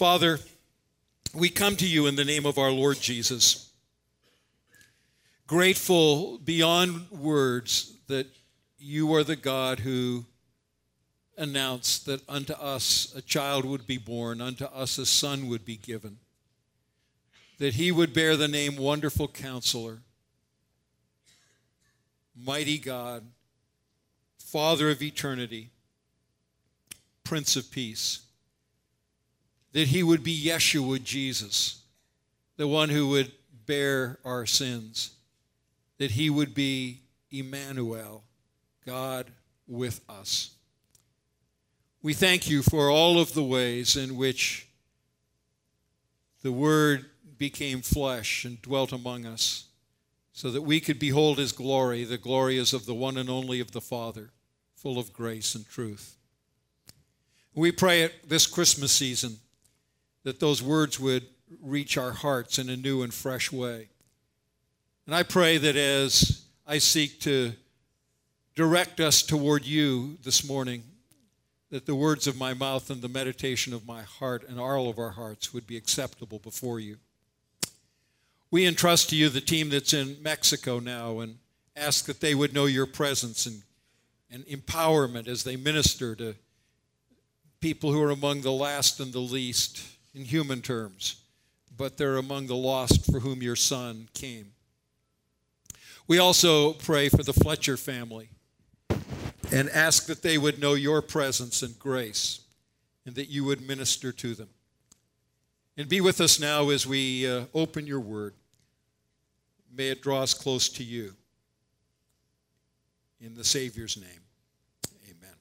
Father, we come to you in the name of our Lord Jesus, grateful beyond words that you are the God who announced that unto us a child would be born, unto us a son would be given, that he would bear the name Wonderful Counselor, Mighty God, Father of Eternity, Prince of Peace, that he would be Yeshua, Jesus, the one who would bear our sins, that he would be Emmanuel, God with us. We thank you for all of the ways in which the Word became flesh and dwelt among us, so that we could behold his glory. The glory is of the one and only of the Father, full of grace and truth. We pray at this Christmas season that those words would reach our hearts in a new and fresh way. And I pray that as I seek to direct us toward you this morning, that the words of my mouth and the meditation of my heart and all of our hearts would be acceptable before you. We entrust to you the team that's in Mexico now and ask that they would know your presence and empowerment as they minister to people who are among the last and the least in human terms, but they're among the lost for whom your Son came. We also pray for the Fletcher family and ask that they would know your presence and grace and that you would minister to them. And be with us now as we open your word. May it draw us close to you. In the Savior's name, amen.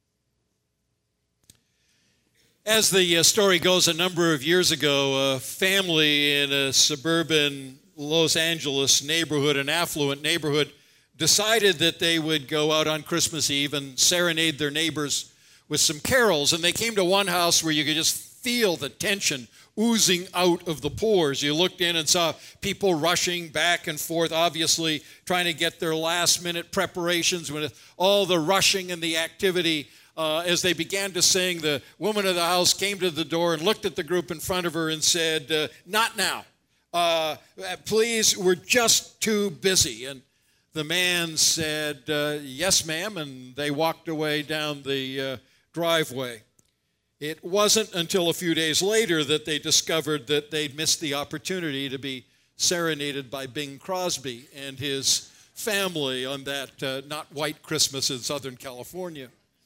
As the story goes, a number of years ago, a family in a suburban Los Angeles neighborhood, an affluent neighborhood, decided that they would go out on Christmas Eve and serenade their neighbors with some carols. And they came to one house where you could just feel the tension oozing out of the pores. You looked in and saw people rushing back and forth, obviously trying to get their last-minute preparations with all the rushing and the activity. As they began to sing, the woman of the house came to the door and looked at the group in front of her and said, "Not now. Please, we're just too busy." And the man said, "Yes, ma'am," and they walked away down the driveway. It wasn't until a few days later that they discovered that they'd missed the opportunity to be serenaded by Bing Crosby and his family on that not white Christmas in Southern California.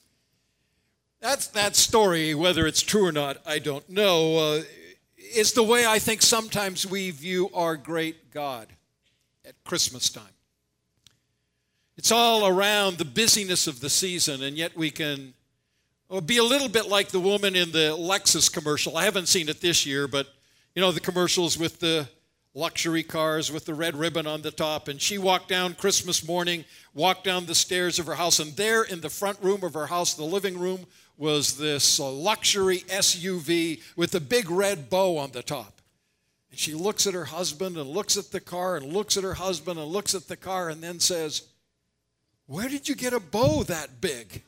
That story, whether it's true or not, I don't know, is the way I think sometimes we view our great God at Christmas time. It's all around the busyness of the season, and yet we can be a little bit like the woman in the Lexus commercial. I haven't seen it this year, but you know the commercials with the luxury cars with the red ribbon on the top. And she walked down Christmas morning, walked down the stairs of her house, and there in the front room of her house, the living room, was this luxury SUV with a big red bow on the top. And she looks at her husband and looks at the car and looks at her husband and looks at the car and then says, "Where did you get a bow that big?"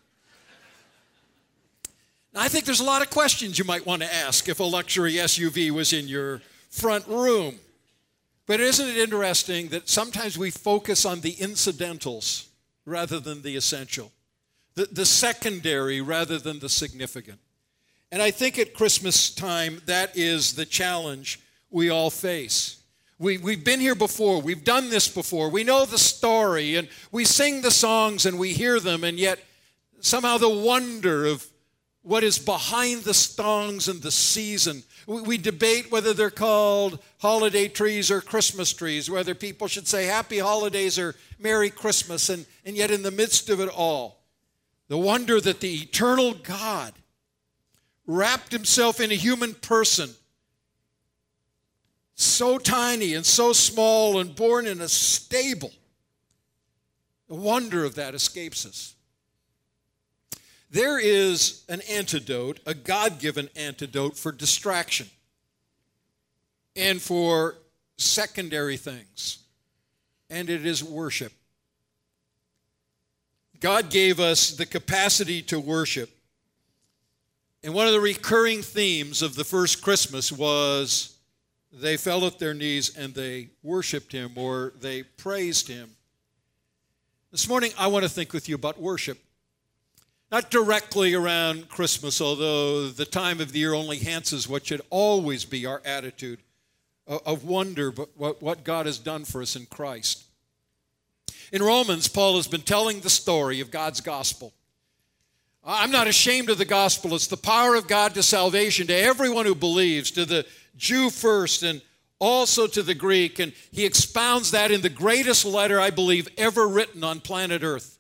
Now, I think there's a lot of questions you might want to ask if a luxury SUV was in your front room. But isn't it interesting that sometimes we focus on the incidentals rather than the essential, the secondary rather than the significant? And I think at Christmas time, that is the challenge we all face. We've been here before. We've done this before. We know the story, and we sing the songs, and we hear them, and yet somehow the wonder of what is behind the songs and the season. We debate whether they're called holiday trees or Christmas trees, whether people should say Happy Holidays or Merry Christmas, and yet in the midst of it all, the wonder that the eternal God wrapped himself in a human person, so tiny and so small and born in a stable. The wonder of that escapes us. There is an antidote, a God-given antidote for distraction and for secondary things, and it is worship. God gave us the capacity to worship, And one of the recurring themes of the first Christmas was they fell at their knees and they worshiped him, or they praised him. This morning, I want to think with you about worship. Not directly around Christmas, although the time of the year only enhances what should always be our attitude of wonder, but what God has done for us in Christ. In Romans, Paul has been telling the story of God's gospel. I'm not ashamed of the gospel. It's the power of God to salvation to everyone who believes, to the Jew first and also to the Greek. And he expounds that in the greatest letter, I believe, ever written on planet Earth.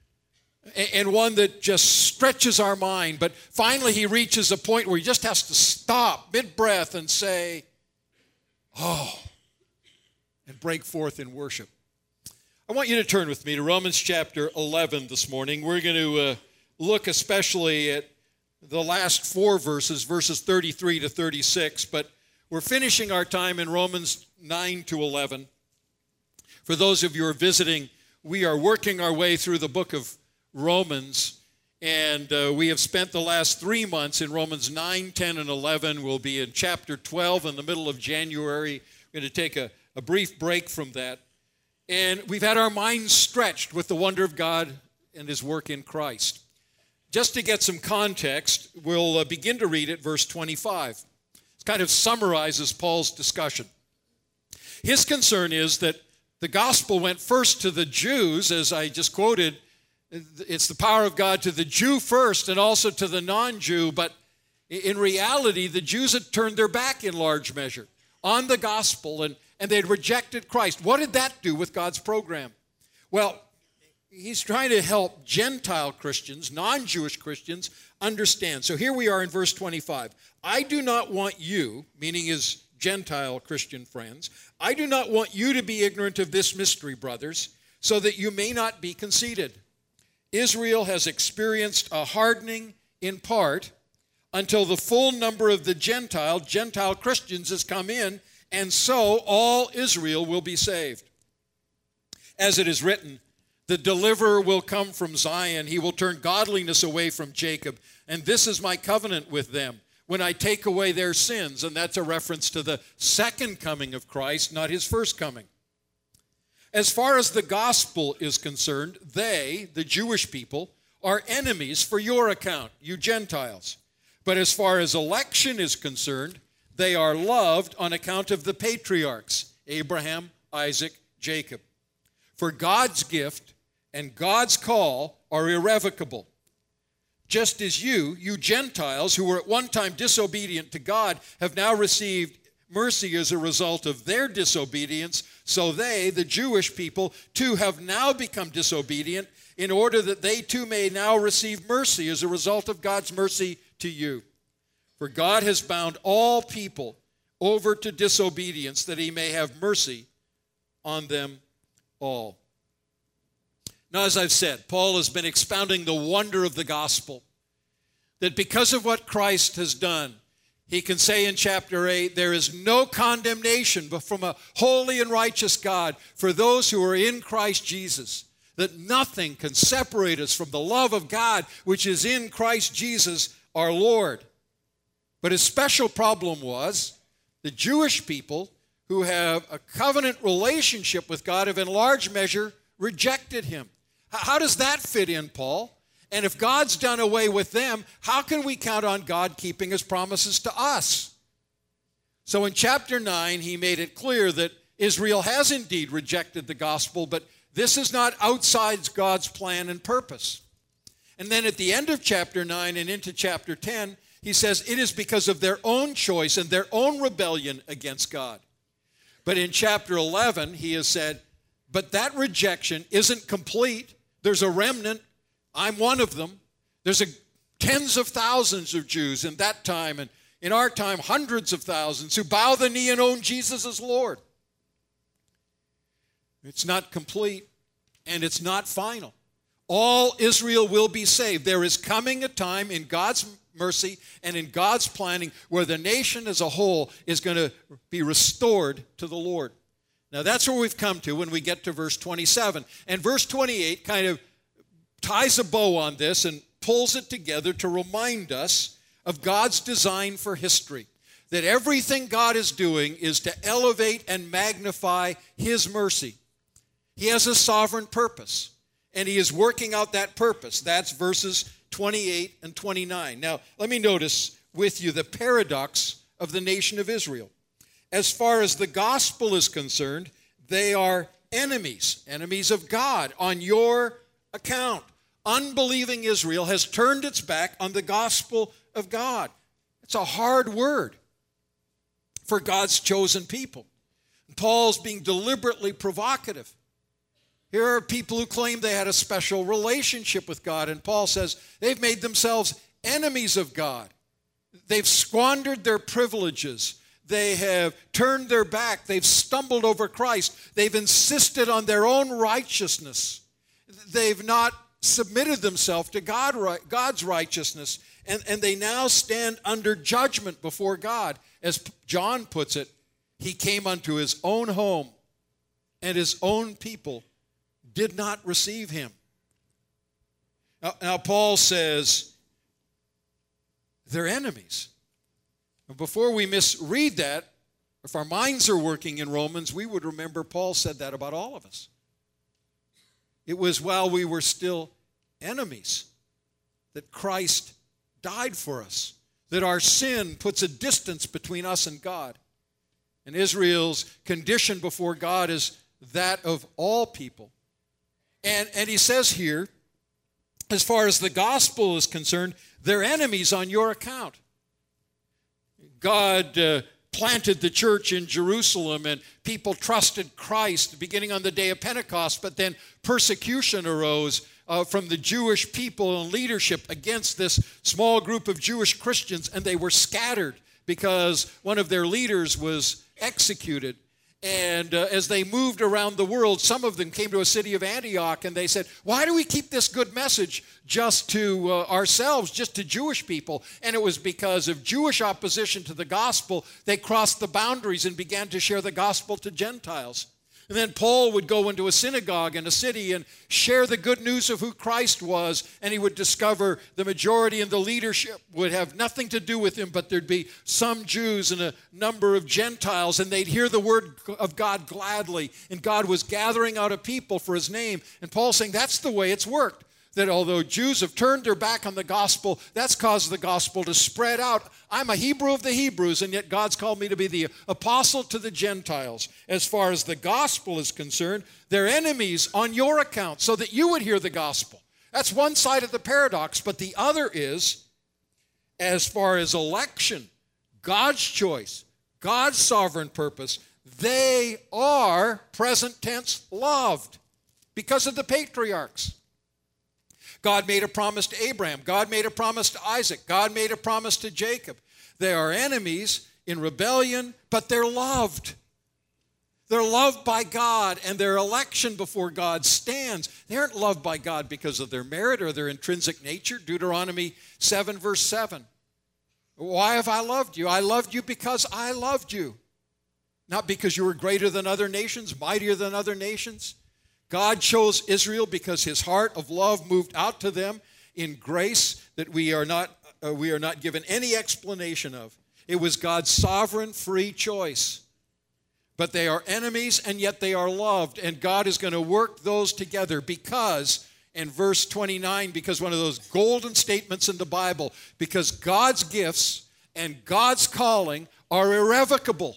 And one that just stretches our mind. But finally he reaches a point where he just has to stop mid-breath and say, oh, and break forth in worship. I want you to turn with me to Romans chapter 11 this morning. We're going to look especially at the last four verses, verses 33 to 36, but we're finishing our time in Romans 9 to 11. For those of you who are visiting, we are working our way through the book of Romans, and we have spent the last 3 months in Romans 9, 10, and 11. We'll be in chapter 12 in the middle of January. We're going to take a brief break from that. And we've had our minds stretched with the wonder of God and his work in Christ. Just to get some context, we'll begin to read at verse 25. It kind of summarizes Paul's discussion. His concern is that the gospel went first to the Jews, as I just quoted. It's the power of God to the Jew first and also to the non-Jew, but in reality, the Jews had turned their back in large measure on the gospel, and they'd rejected Christ. What did that do with God's program? Well, he's trying to help Gentile Christians, non-Jewish Christians, understand. So here we are in verse 25. I do not want you, meaning his Gentile Christian friends, I do not want you to be ignorant of this mystery, brothers, so that you may not be conceited. Israel has experienced a hardening in part until the full number of the Gentile Christians has come in, and so all Israel will be saved. As it is written, the deliverer will come from Zion. He will turn godliness away from Jacob. And this is my covenant with them when I take away their sins. And that's a reference to the second coming of Christ, not his first coming. As far as the gospel is concerned, they, the Jewish people, are enemies for your account, you Gentiles. But as far as election is concerned, they are loved on account of the patriarchs, Abraham, Isaac, Jacob. For God's gift and God's call are irrevocable. Just as you Gentiles, who were at one time disobedient to God, have now received mercy as a result of their disobedience, so they, the Jewish people, too have now become disobedient in order that they too may now receive mercy as a result of God's mercy to you. For God has bound all people over to disobedience that he may have mercy on them all. Now, as I've said, Paul has been expounding the wonder of the gospel, that because of what Christ has done, he can say in chapter 8, there is no condemnation but from a holy and righteous God for those who are in Christ Jesus, that nothing can separate us from the love of God which is in Christ Jesus our Lord. But his special problem was the Jewish people who have a covenant relationship with God have in large measure rejected him. How does that fit in, Paul? And if God's done away with them, how can we count on God keeping his promises to us? So in chapter 9, he made it clear that Israel has indeed rejected the gospel, but this is not outside God's plan and purpose. And then at the end of chapter 9 and into chapter 10, he says it is because of their own choice and their own rebellion against God. But in chapter 11, he has said, but that rejection isn't complete. There's a remnant. I'm one of them. There's tens of thousands of Jews in that time, and in our time, hundreds of thousands who bow the knee and own Jesus as Lord. It's not complete, and it's not final. All Israel will be saved. There is coming a time in God's mercy and in God's planning where the nation as a whole is going to be restored to the Lord. Now that's where we've come to when we get to verse 27. And verse 28 kind of ties a bow on this and pulls it together to remind us of God's design for history. That everything God is doing is to elevate and magnify His mercy. He has a sovereign purpose, and He is working out that purpose. That's verses 28 and 29. Now, let me notice with you the paradox of the nation of Israel. As far as the gospel is concerned, they are enemies of God on your account. Unbelieving Israel has turned its back on the gospel of God. It's a hard word for God's chosen people. Paul's being deliberately provocative. Here are people who claim they had a special relationship with God, and Paul says they've made themselves enemies of God. They've squandered their privileges. They have turned their back. They've stumbled over Christ. They've insisted on their own righteousness. They've not submitted themselves to God's righteousness, and they now stand under judgment before God. As John puts it, He came unto His own home, and His own people did not receive Him. Now Paul says they're enemies. Before we misread that, if our minds are working in Romans, we would remember Paul said that about all of us. It was while we were still enemies that Christ died for us, that our sin puts a distance between us and God. And Israel's condition before God is that of all people. And he says here, as far as the gospel is concerned, they're enemies on your account. God planted the church in Jerusalem, and people trusted Christ beginning on the day of Pentecost, but then persecution arose from the Jewish people and leadership against this small group of Jewish Christians, and they were scattered because one of their leaders was executed. And as they moved around the world, some of them came to a city of Antioch, and they said, why do we keep this good message just to ourselves, just to Jewish people? And it was because of Jewish opposition to the gospel, they crossed the boundaries and began to share the gospel to Gentiles. And then Paul would go into a synagogue in a city and share the good news of who Christ was, and he would discover the majority and the leadership would have nothing to do with him, but there'd be some Jews and a number of Gentiles, and they'd hear the word of God gladly, and God was gathering out a people for His name. And Paul's saying that's the way it's worked, that although Jews have turned their back on the gospel, that's caused the gospel to spread out. I'm a Hebrew of the Hebrews, and yet God's called me to be the apostle to the Gentiles. As far as the gospel is concerned, they're enemies on your account, so that you would hear the gospel. That's one side of the paradox, but the other is, as far as election, God's choice, God's sovereign purpose, they are, present tense, loved because of the patriarchs. God made a promise to Abraham. God made a promise to Isaac. God made a promise to Jacob. They are enemies in rebellion, but they're loved. They're loved by God, and their election before God stands. They aren't loved by God because of their merit or their intrinsic nature. Deuteronomy 7, verse 7. Why have I loved you? I loved you because I loved you. Not because you were greater than other nations, mightier than other nations. God chose Israel because His heart of love moved out to them in grace that we are not given any explanation of. It was God's sovereign, free choice. But they are enemies, and yet they are loved. And God is going to work those together because, in verse 29, because one of those golden statements in the Bible, because God's gifts and God's calling are irrevocable.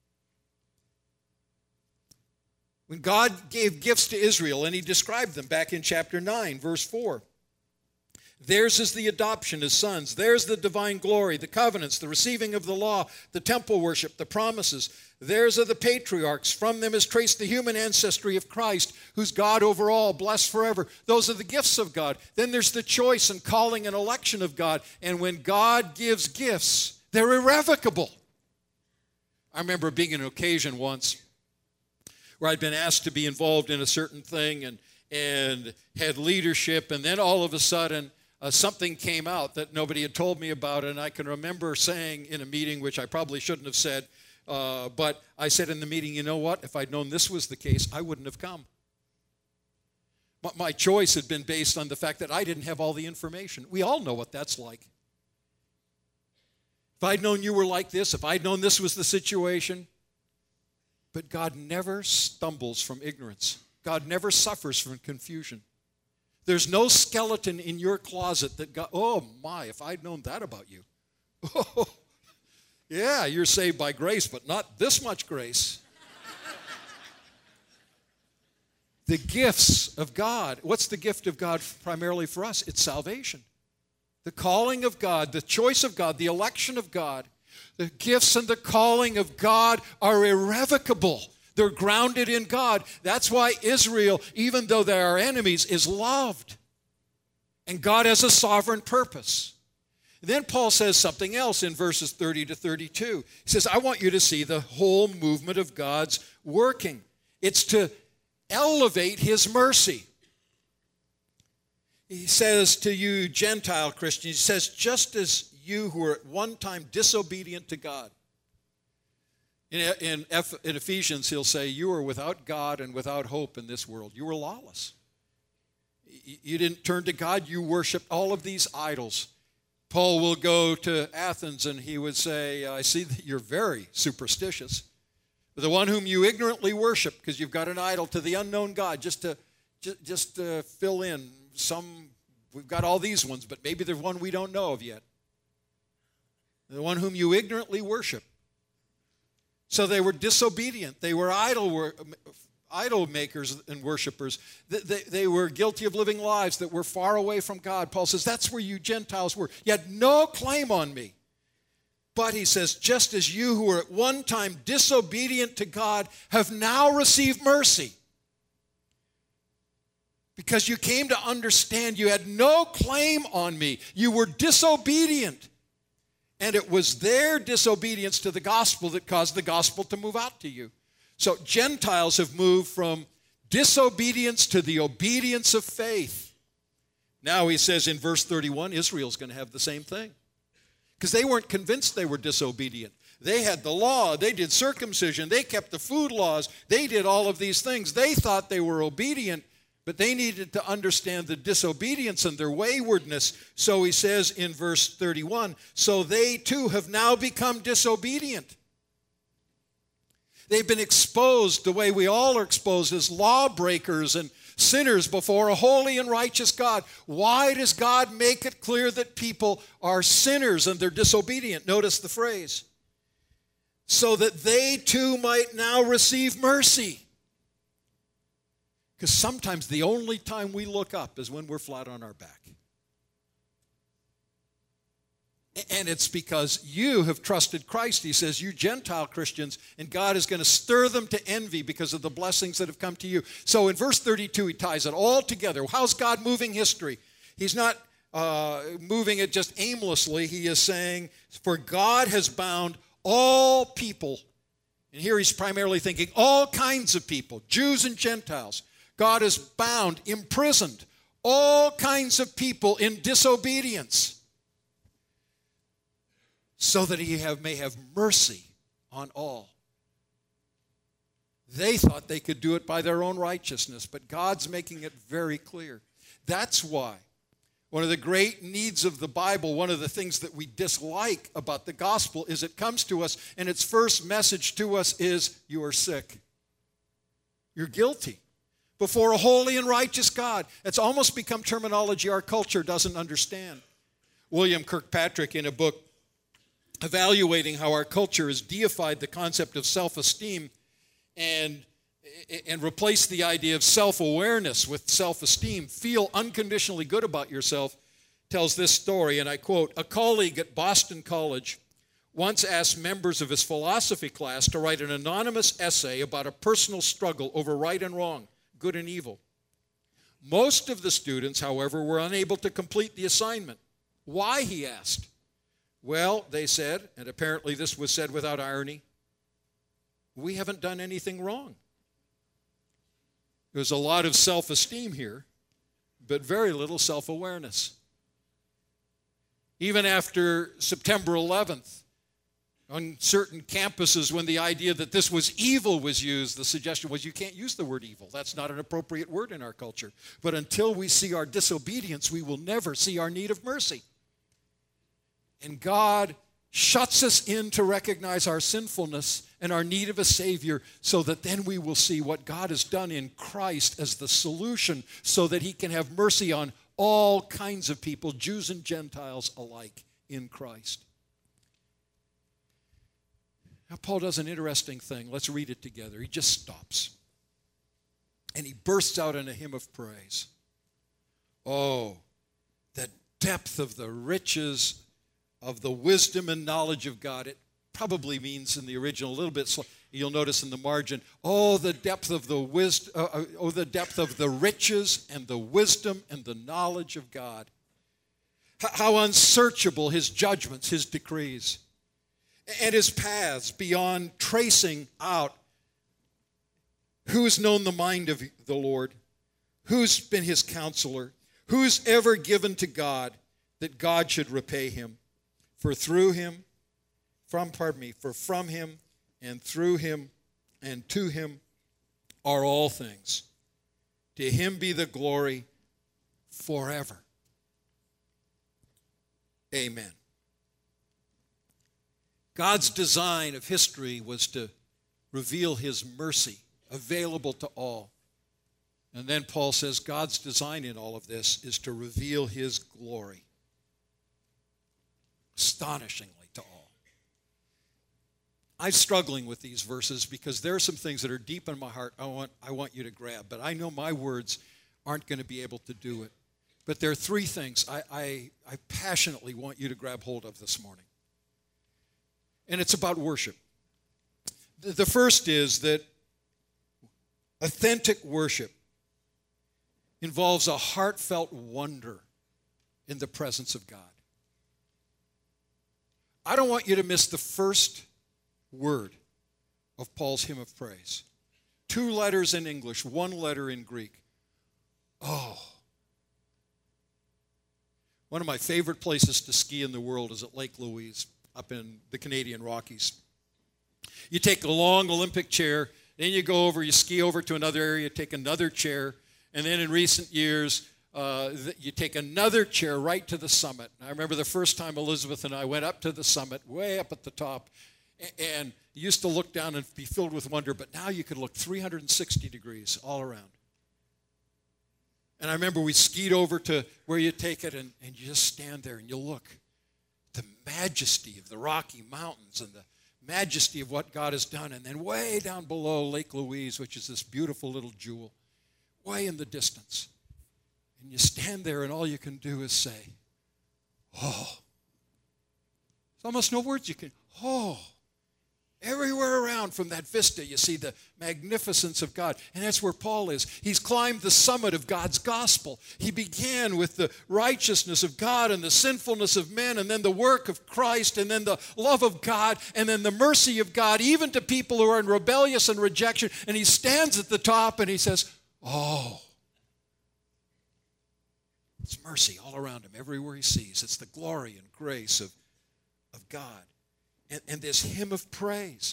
When God gave gifts to Israel, and He described them back in chapter 9, verse 4, theirs is the adoption as sons. Theirs the divine glory, the covenants, the receiving of the law, the temple worship, the promises. Theirs are the patriarchs. From them is traced the human ancestry of Christ, who's God over all, blessed forever. Those are the gifts of God. Then there's the choice and calling and election of God. And when God gives gifts, they're irrevocable. I remember being in an occasion once where I'd been asked to be involved in a certain thing and had leadership, and then all of a sudden something came out that nobody had told me about, and I can remember saying in a meeting, which I probably shouldn't have said, but I said in the meeting, you know what, if I'd known this was the case, I wouldn't have come. But my choice had been based on the fact that I didn't have all the information. We all know what that's like. If I'd known you were like this, if I'd known this was the situation. But God never stumbles from ignorance. God never suffers from confusion. There's no skeleton in your closet that God, oh my, if I'd known that about you. Oh, yeah, you're saved by grace, but not this much grace. The gifts of God. What's the gift of God primarily for us? It's salvation. The calling of God, the choice of God, the election of God. The gifts and the calling of God are irrevocable. They're grounded in God. That's why Israel, even though they are enemies, is loved. And God has a sovereign purpose. Then Paul says something else in verses 30 to 32. He says, I want you to see the whole movement of God's working. It's to elevate his mercy. He says to you Gentile Christians, he says, just as you who were at one time disobedient to God. In Ephesians, he'll say, you were without God and without hope in this world. You were lawless. You didn't turn to God. You worshiped all of these idols. Paul will go to Athens and he would say, I see that you're very superstitious. The one whom you ignorantly worship because you've got an idol to the unknown God, just to fill in some, we've got all these ones, but maybe there's one we don't know of yet. The one whom you ignorantly worship. So they were disobedient. They were idol makers and worshipers. They were guilty of living lives that were far away from God. Paul says, that's where you Gentiles were. You had no claim on me. But he says, just as you who were at one time disobedient to God have now received mercy. Because you came to understand you had no claim on me. You were disobedient. And it was their disobedience to the gospel that caused the gospel to move out to you. So Gentiles have moved from disobedience to the obedience of faith. Now he says in verse 31, Israel's going to have the same thing. Because they weren't convinced they were disobedient. They had the law. They did circumcision. They kept the food laws. They did all of these things. They thought they were obedient, but they needed to understand the disobedience and their waywardness. So he says in verse 31, so they too have now become disobedient. They've been exposed the way we all are exposed as lawbreakers and sinners before a holy and righteous God. Why does God make it clear that people are sinners and they're disobedient? Notice the phrase. So that they too might now receive mercy. Because sometimes the only time we look up is when we're flat on our back. And it's because you have trusted Christ, he says, you Gentile Christians, and God is going to stir them to envy because of the blessings that have come to you. So in verse 32, he ties it all together. How's God moving history? He's not moving it just aimlessly. He is saying, for God has bound all people. And here he's primarily thinking all kinds of people, Jews and Gentiles. God has bound, imprisoned all kinds of people in disobedience, so that he may have mercy on all. They thought they could do it by their own righteousness, but God's making it very clear. That's why one of the great needs of the Bible, one of the things that we dislike about the gospel is it comes to us and its first message to us is, you are sick. You're guilty before a holy and righteous God. It's almost become terminology our culture doesn't understand. William Kirkpatrick, in a book evaluating how our culture has deified the concept of self-esteem and replaced the idea of self-awareness with self-esteem, feel unconditionally good about yourself, tells this story, and I quote, a colleague at Boston College once asked members of his philosophy class to write an anonymous essay about a personal struggle over right and wrong, good and evil. Most of the students, however, were unable to complete the assignment. Why, he asked. Well, they said, and apparently this was said without irony, we haven't done anything wrong. There's a lot of self-esteem here, but very little self-awareness. Even after September 11th, on certain campuses, when the idea that this was evil was used, the suggestion was you can't use the word evil. That's not an appropriate word in our culture. But until we see our disobedience, we will never see our need of mercy. And God shuts us in to recognize our sinfulness and our need of a Savior, so that then we will see what God has done in Christ as the solution, so that he can have mercy on all kinds of people, Jews and Gentiles alike, in Christ. Now, Paul does an interesting thing. Let's read it together. He just stops. And he bursts out in a hymn of praise. Oh, the depth of the riches of the wisdom and knowledge of God. It probably means in the original a little bit, you'll notice in the margin, the depth of the wisdom, the depth of the riches and the wisdom and the knowledge of God. How unsearchable his judgments, his decrees, and his paths beyond tracing out. Who's known the mind of the Lord? Who's been his counselor? Who's ever given to God that God should repay him? For from him and through him and to him are all things. To him be the glory forever. Amen. God's design of history was to reveal his mercy, available to all. And then Paul says God's design in all of this is to reveal his glory, astonishingly to all. I'm struggling with these verses because there are some things that are deep in my heart I want you to grab, but I know my words aren't going to be able to do it. But there are three things I passionately want you to grab hold of this morning. And it's about worship. The first is that authentic worship involves a heartfelt wonder in the presence of God. I don't want you to miss the first word of Paul's hymn of praise. 2 letters in English, 1 letter in Greek. Oh. One of my favorite places to ski in the world is at Lake Louise, up in the Canadian Rockies. You take a long Olympic chair, then you go over, you ski over to another area, take another chair, and then in recent years, you take another chair right to the summit. And I remember the first time Elizabeth and I went up to the summit, way up at the top, and you used to look down and be filled with wonder, but now you could look 360 degrees all around. And I remember we skied over to where you take it, and you just stand there and you look. The majesty of the Rocky Mountains and the majesty of what God has done. And then way down below Lake Louise, which is this beautiful little jewel, way in the distance. And you stand there and all you can do is say, oh. There's almost no words you can, oh. Everywhere around from that vista, you see the magnificence of God. And that's where Paul is. He's climbed the summit of God's gospel. He began with the righteousness of God and the sinfulness of men, and then the work of Christ, and then the love of God, and then the mercy of God, even to people who are in rebellious and rejection. And he stands at the top and he says, oh. It's mercy all around him, everywhere he sees. It's the glory and grace of God. And this hymn of praise.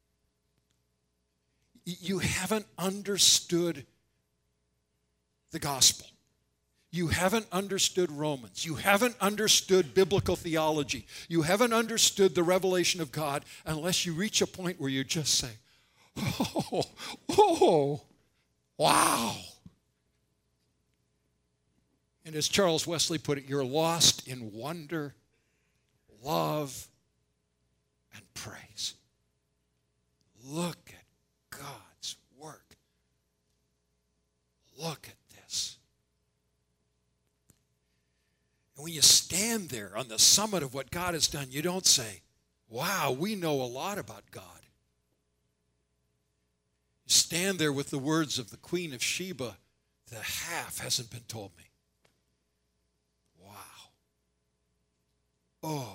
You haven't understood the gospel. You haven't understood Romans. You haven't understood biblical theology. You haven't understood the revelation of God unless you reach a point where you just say, oh, wow. And as Charles Wesley put it, you're lost in wonder, love, and praise. Look at God's work. Look at this. And when you stand there on the summit of what God has done, you don't say, wow, we know a lot about God. You stand there with the words of the Queen of Sheba, the half hasn't been told me. Wow. Oh.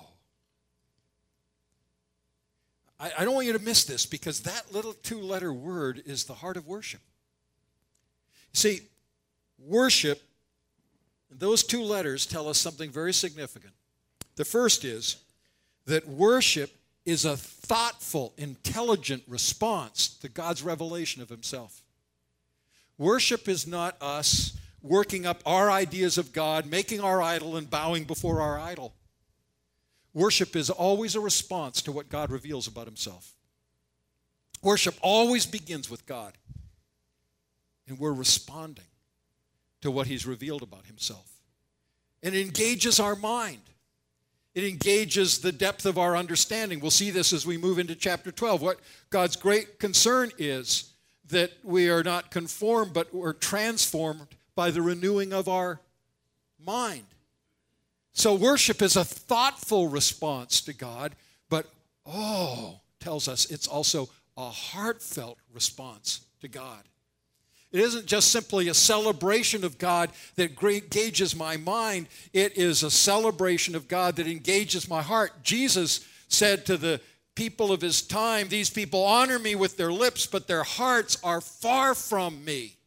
I don't want you to miss this, because that little 2-letter word is the heart of worship. See, worship, those 2 letters tell us something very significant. The first is that worship is a thoughtful, intelligent response to God's revelation of himself. Worship is not us working up our ideas of God, making our idol, and bowing before our idol. Worship is always a response to what God reveals about himself. Worship always begins with God. And we're responding to what he's revealed about himself. And it engages our mind. It engages the depth of our understanding. We'll see this as we move into chapter 12. What God's great concern is that we are not conformed, but we're transformed by the renewing of our mind. So worship is a thoughtful response to God, but tells us it's also a heartfelt response to God. It isn't just simply a celebration of God that engages my mind. It is a celebration of God that engages my heart. Jesus said to the people of his time, these people honor me with their lips, but their hearts are far from me.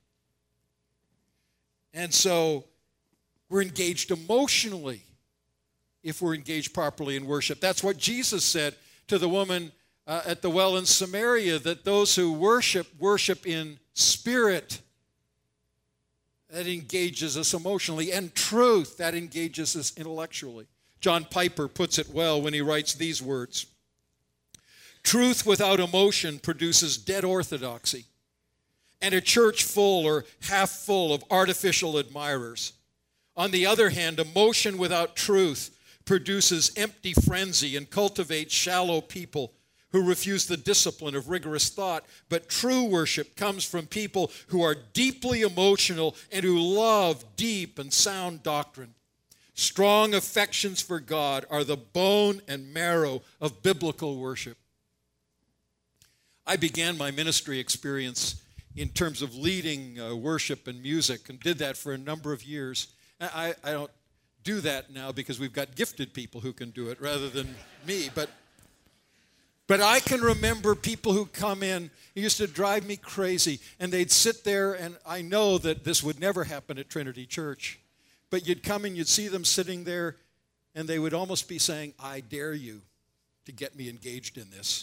And so we're engaged emotionally if we're engaged properly in worship. That's what Jesus said to the woman at the well in Samaria, that those who worship in spirit. That engages us emotionally. And truth, that engages us intellectually. John Piper puts it well when he writes these words. Truth without emotion produces dead orthodoxy and a church full or half full of artificial admirers. On the other hand, emotion without truth produces empty frenzy and cultivates shallow people who refuse the discipline of rigorous thought. But true worship comes from people who are deeply emotional and who love deep and sound doctrine. Strong affections for God are the bone and marrow of biblical worship. I began my ministry experience in terms of leading worship and music, and did that for a number of years. I don't do that now because we've got gifted people who can do it rather than me, but I can remember people who come in, it used to drive me crazy, and they'd sit there, and I know that this would never happen at Trinity Church, but you'd come and you'd see them sitting there, and they would almost be saying, I dare you to get me engaged in this.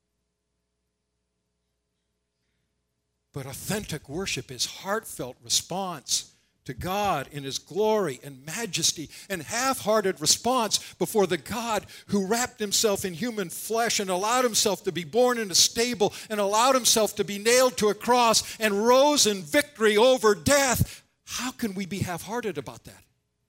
But authentic worship is heartfelt response to God in his glory and majesty, and half-hearted response before the God who wrapped himself in human flesh and allowed himself to be born in a stable and allowed himself to be nailed to a cross and rose in victory over death. How can we be half-hearted about that?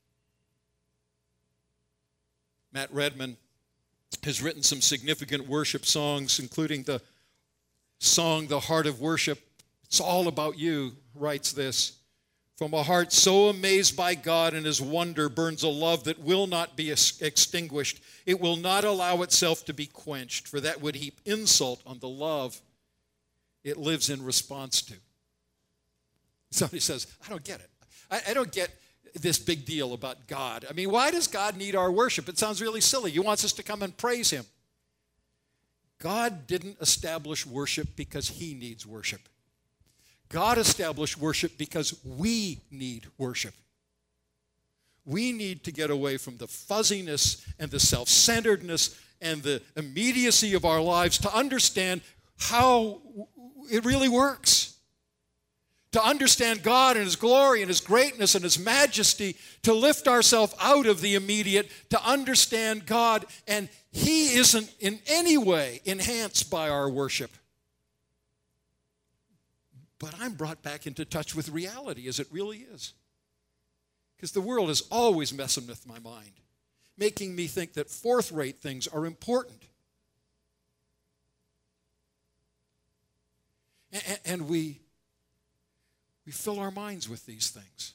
Matt Redman has written some significant worship songs, including the song, The Heart of Worship. It's all about you, writes this. From a heart so amazed by God and his wonder burns a love that will not be extinguished. It will not allow itself to be quenched, for that would heap insult on the love it lives in response to. Somebody says, I don't get it. I don't get this big deal about God. I mean, why does God need our worship? It sounds really silly. He wants us to come and praise him. God didn't establish worship because he needs worship. God established worship because we need worship. We need to get away from the fuzziness and the self-centeredness and the immediacy of our lives to understand how it really works. To understand God and his glory and his greatness and his majesty, to lift ourselves out of the immediate, to understand God, and he isn't in any way enhanced by our worship. But I'm brought back into touch with reality as it really is. Because the world is always messing with my mind, making me think that fourth-rate things are important. And we fill our minds with these things.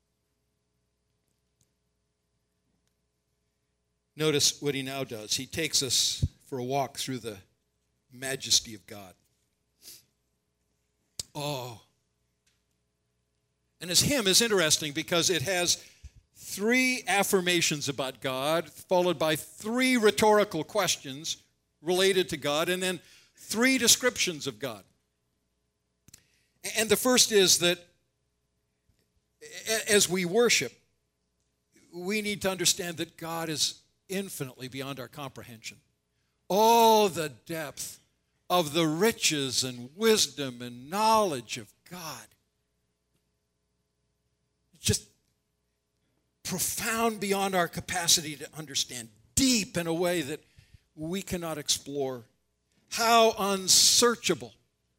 Notice what he now does. He takes us for a walk through the majesty of God. Oh. And his hymn is interesting because it has 3 affirmations about God, followed by 3 rhetorical questions related to God, and then 3 descriptions of God. And the first is that as we worship, we need to understand that God is infinitely beyond our comprehension. Oh, the depth of the riches and wisdom and knowledge of God. Just profound beyond our capacity to understand. deep in a way that we cannot explore. How unsearchable,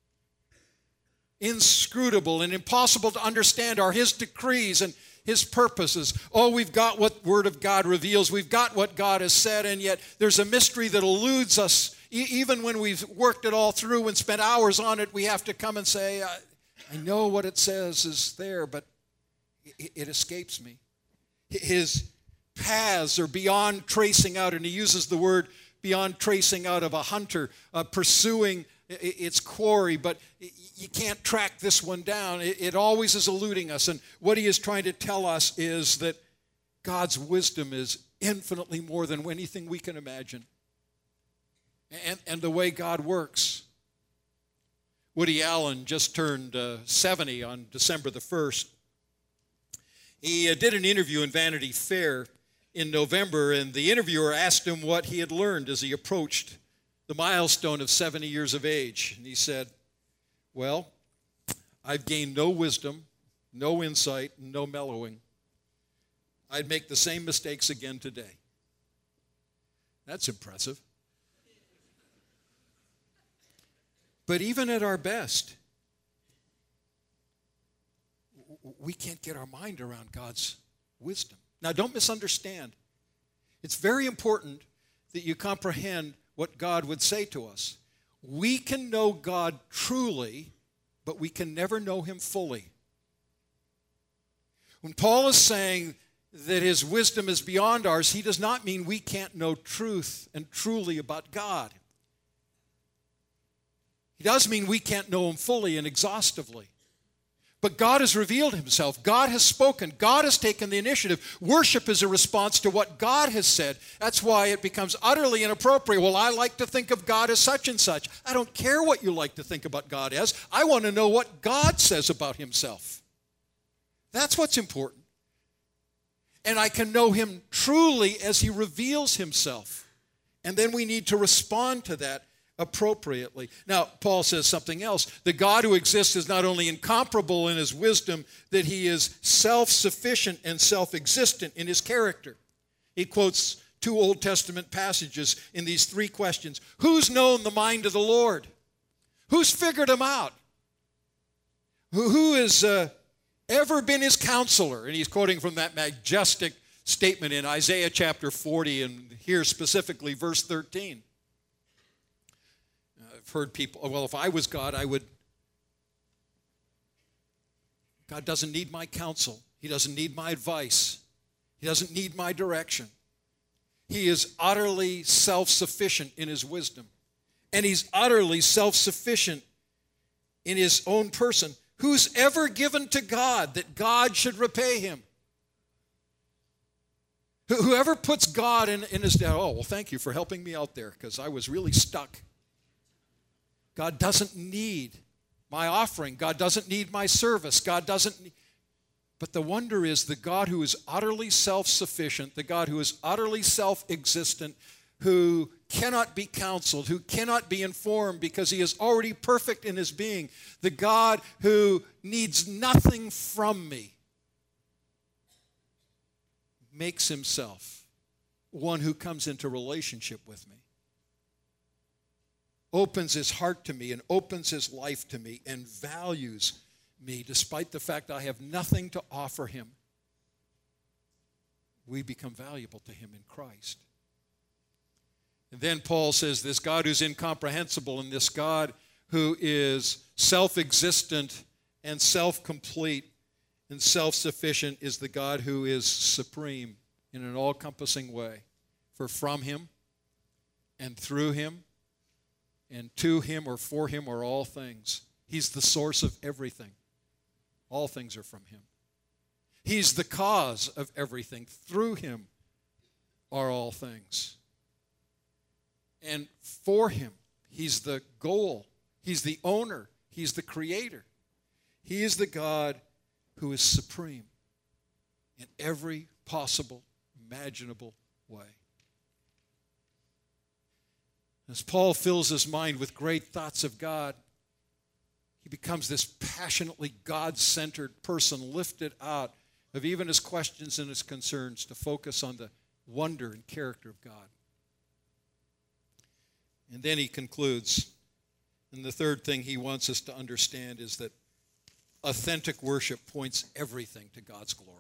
inscrutable, and impossible to understand are his decrees and his purposes. Oh, we've got what Word of God reveals. We've got what God has said, and yet there's a mystery that eludes us. Even when we've worked it all through and spent hours on it, we have to come and say, I know what it says is there, but it escapes me. His paths are beyond tracing out, and he uses the word beyond tracing out of a hunter pursuing its quarry, but you can't track this one down. It always is eluding us. And what he is trying to tell us is that God's wisdom is infinitely more than anything we can imagine. And the way God works. Woody Allen just turned 70 on December the 1st. He did an interview in Vanity Fair in November, and the interviewer asked him what he had learned as he approached the milestone of 70 years of age. And he said, well, I've gained no wisdom, no insight, no mellowing. I'd make the same mistakes again today. That's impressive. But even at our best, we can't get our mind around God's wisdom. Now, don't misunderstand. It's very important that you comprehend what God would say to us. We can know God truly, but we can never know him fully. When Paul is saying that his wisdom is beyond ours, he does not mean we can't know truth and truly about God. He does mean we can't know him fully and exhaustively. But God has revealed himself. God has spoken. God has taken the initiative. Worship is a response to what God has said. That's why it becomes utterly inappropriate. Well, I like to think of God as such and such. I don't care what you like to think about God as. I want to know what God says about himself. That's what's important. And I can know him truly as he reveals himself. And then we need to respond to that appropriately. Now, Paul says something else. The God who exists is not only incomparable in his wisdom, that he is self-sufficient and self-existent in his character. He quotes two Old Testament passages in these three questions. Who's known the mind of the Lord? Who's figured him out? Who has ever been his counselor? And he's quoting from that majestic statement in Isaiah chapter 40, and here specifically verse 13. I've heard people, well, if I was God, I would. God doesn't need my counsel. He doesn't need my advice. He doesn't need my direction. He is utterly self-sufficient in his wisdom. And he's utterly self-sufficient in his own person. Who's ever given to God that God should repay him? Whoever puts God in his debt, oh, well, thank you for helping me out there because I was really stuck. God doesn't need my offering. God doesn't need my service. God doesn't need. But the wonder is the God who is utterly self-sufficient, the God who is utterly self-existent, who cannot be counseled, who cannot be informed because he is already perfect in his being, the God who needs nothing from me, makes himself one who comes into relationship with me, opens his heart to me and opens his life to me and values me despite the fact I have nothing to offer him. We become valuable to him in Christ. And then Paul says this God who's incomprehensible and this God who is self-existent and self-complete and self-sufficient is the God who is supreme in an all-encompassing way. For from him and through him and to him or for him are all things. He's the source of everything. All things are from him. He's the cause of everything. Through him are all things. And for him, he's the goal. He's the owner. He's the creator. He is the God who is supreme in every possible, imaginable way. As Paul fills his mind with great thoughts of God, he becomes this passionately God-centered person lifted out of even his questions and his concerns to focus on the wonder and character of God. And then he concludes, and the third thing he wants us to understand is that authentic worship points everything to God's glory.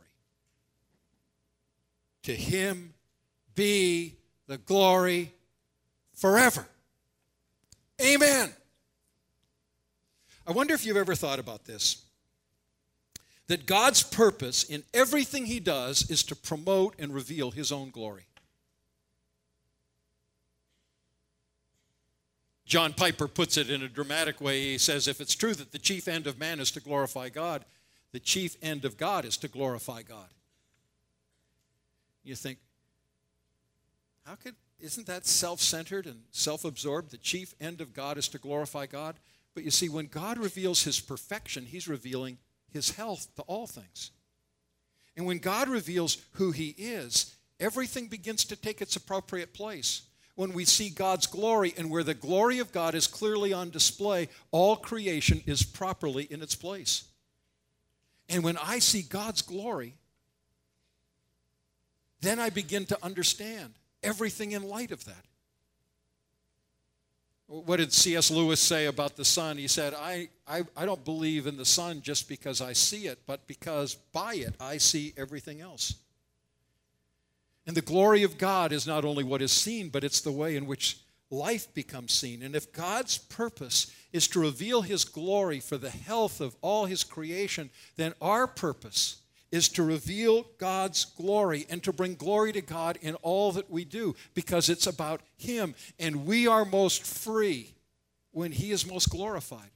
To him be the glory forever. Amen. I wonder if you've ever thought about this. That God's purpose in everything he does is to promote and reveal his own glory. John Piper puts it in a dramatic way. He says, if it's true that the chief end of man is to glorify God, the chief end of God is to glorify God. You think, isn't that self-centered and self-absorbed? The chief end of God is to glorify God. But you see, when God reveals his perfection, he's revealing his health to all things. And when God reveals who he is, everything begins to take its appropriate place. When we see God's glory, and where the glory of God is clearly on display, all creation is properly in its place. And when I see God's glory, then I begin to understand everything in light of that. What did C.S. Lewis say about the sun? He said, I don't believe in the sun just because I see it, but because by it I see everything else. And the glory of God is not only what is seen, but it's the way in which life becomes seen. And if God's purpose is to reveal his glory for the health of all his creation, then our purpose is to reveal God's glory and to bring glory to God in all that we do, because it's about him. And we are most free when he is most glorified.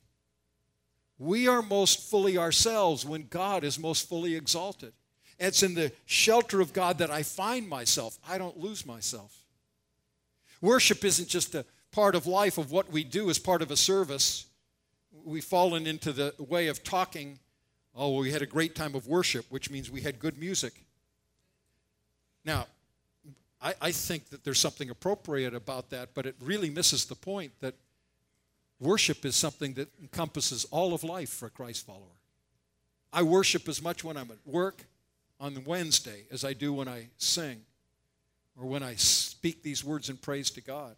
We are most fully ourselves when God is most fully exalted. It's in the shelter of God that I find myself. I don't lose myself. Worship isn't just a part of life of what we do as part of a service. We've fallen into the way of talking, oh, we had a great time of worship, which means we had good music. Now, I think that there's something appropriate about that, but it really misses the point that worship is something that encompasses all of life for a Christ follower. I worship as much when I'm at work on Wednesday as I do when I sing or when I speak these words in praise to God.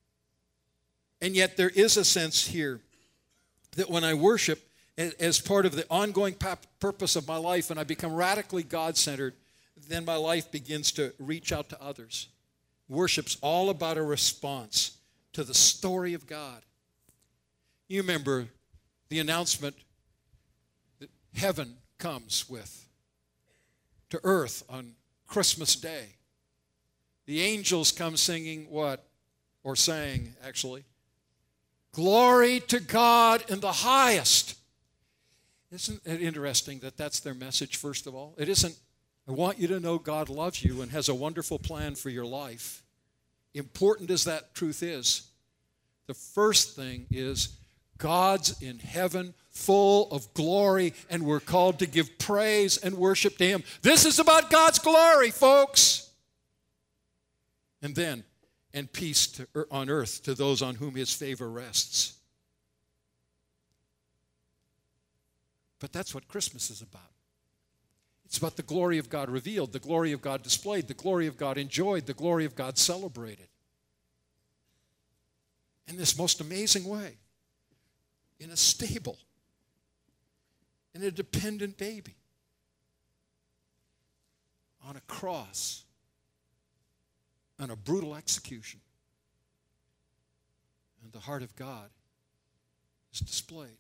And yet there is a sense here that when I worship as part of the ongoing purpose of my life and I become radically God-centered, then my life begins to reach out to others. Worship's all about a response to the story of God. You remember the announcement that heaven comes with to earth on Christmas Day. The angels come singing what? Or sang, actually. Glory to God in the highest. Isn't it interesting that that's their message, first of all? It isn't, I want you to know God loves you and has a wonderful plan for your life. Important as that truth is, the first thing is God's in heaven, full of glory, and we're called to give praise and worship to him. This is about God's glory, folks. And then, and peace on earth to those on whom his favor rests. But that's what Christmas is about. It's about the glory of God revealed, the glory of God displayed, the glory of God enjoyed, the glory of God celebrated. In this most amazing way. In a stable. In a dependent baby. On a cross. On a brutal execution. And the heart of God is displayed.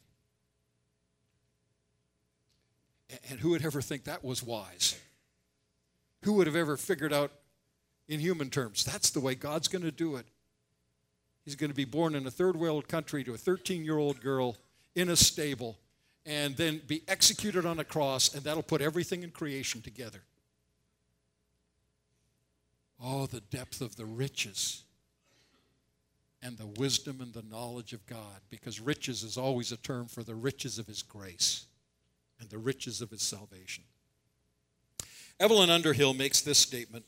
And who would ever think that was wise? Who would have ever figured out in human terms, that's the way God's going to do it? He's going to be born in a third world country to a 13-year-old girl in a stable and then be executed on a cross, and that'll put everything in creation together. Oh, the depth of the riches and the wisdom and the knowledge of God, because riches is always a term for the riches of his grace and the riches of his salvation. Evelyn Underhill makes this statement: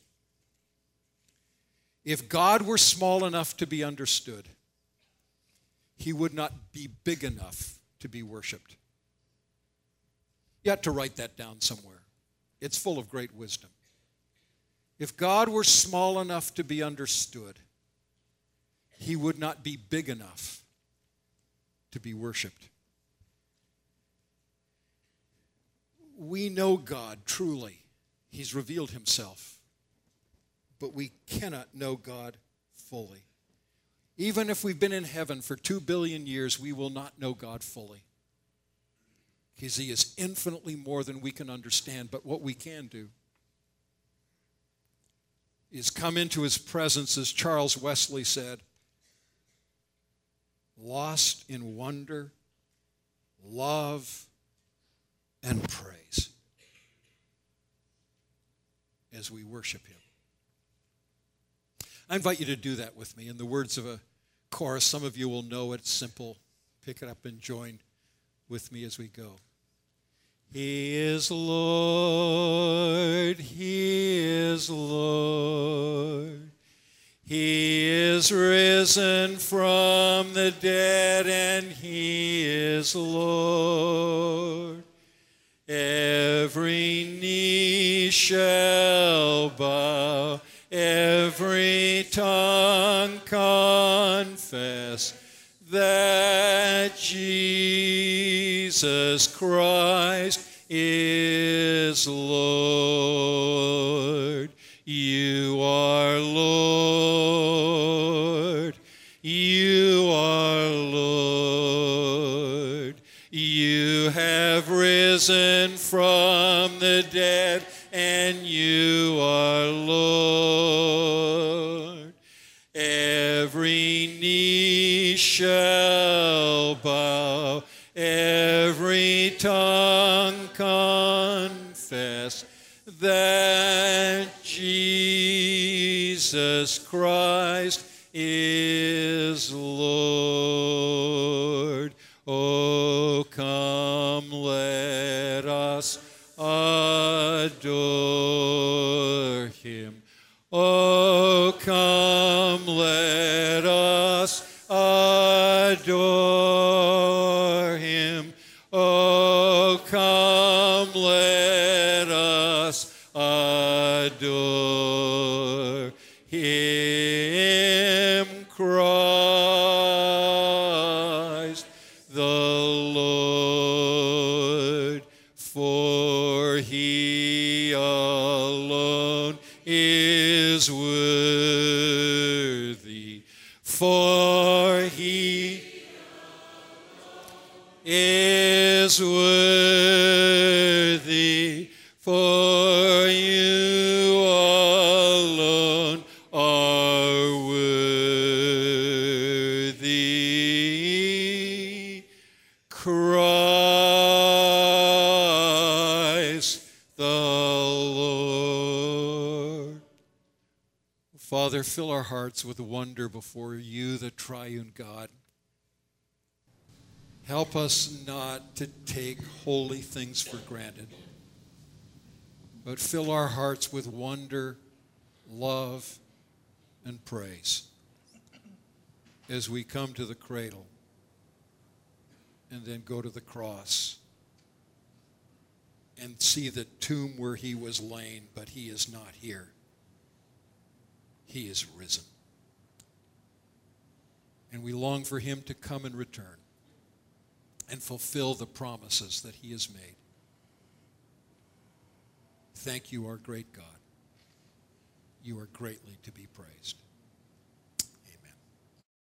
if God were small enough to be understood, he would not be big enough to be worshiped. You have to write that down somewhere. It's full of great wisdom. If God were small enough to be understood, he would not be big enough to be worshiped. We know God truly. He's revealed himself. But we cannot know God fully. Even if we've been in heaven for 2 billion years, we will not know God fully. Because he is infinitely more than we can understand. But what we can do is come into his presence, as Charles Wesley said, lost in wonder, love, and praise as we worship him. I invite you to do that with me in the words of a chorus. Some of you will know it. It's simple. Pick it up and join with me as we go. He is Lord, he is Lord. He is risen from the dead, and he is Lord. Every knee shall bow, every tongue confess that Jesus Christ is Lord. You are Lord. You are Lord. You have risen from the dead, and you are Lord. Every knee shall bow, every tongue confess that Jesus Christ is Lord. Oh, come, let us adore him. Oh, come, let us adore him. Oh, come, let us adore him, Christ the Lord. For he alone is worthy. For he is worthy. For you alone are worthy. Christ the Lord. Father, fill our hearts with wonder before you, the triune God. Help us not to take holy things for granted, but fill our hearts with wonder, love, and praise as we come to the cradle and then go to the cross and see the tomb where he was laid, but he is not here. He is risen. And we long for him to come and return and fulfill the promises that he has made. Thank you, our great God. You are greatly to be praised.